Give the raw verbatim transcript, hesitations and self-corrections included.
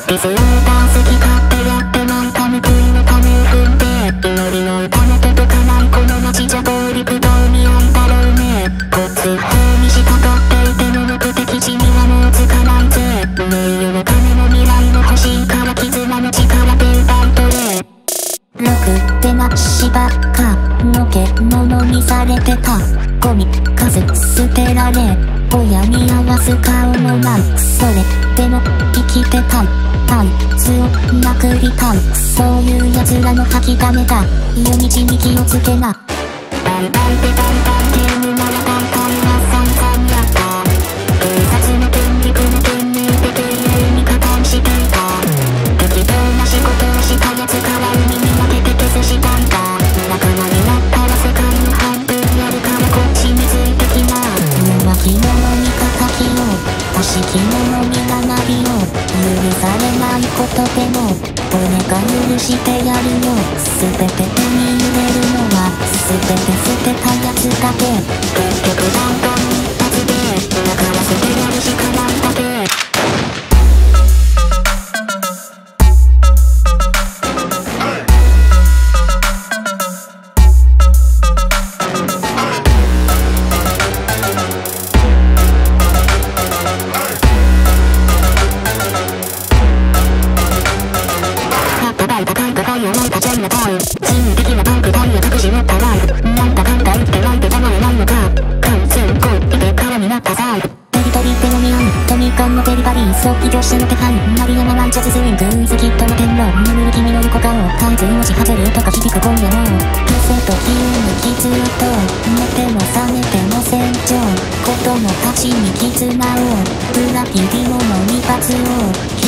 ディスオーダー好き勝手やってなんか報いのため踏んで祈りの歌も届かないこの街じゃ暴力どう見合いだろうねコツ法に従っていても目的地にはもうつかないぜ名誉の金も未来も欲しいから絆の力で奪い取れろくでなしばっかのけものにされてたゴミ数捨てられ親に合わす顔もないそれでも生きてたいパンツを殴りたいそういう奴らの吐きだめだ夜道に気をつけなバイバイでバイバイゲームなら大会は散々やった警察の権力の権利で経営に加担していた適当な仕事をした奴から海に負けて消すしたんだ仲間になったら世界の半分やるからこっちについてきな弱き者に敵を欲しき者に学びを許されないことでも俺が許してやるよ全て手に入れるのは全て捨てたやつだけ結局だんだん一発でだから捨てやるしかないだけ人的なパンクタイヤ隠し持ったライフなんだかんだ言ってなんて黙れないのか完全行為で空になったサイフテリトリーで飲み合うトミカンのデリバリー早期業者の手配マリアナワンチャズスイングズキットの天狼眠る君の横顔タイズもし外れとか響く今夜も風と気に傷と寝ても覚めても戦場子供たちに絆を裏切り者に罰を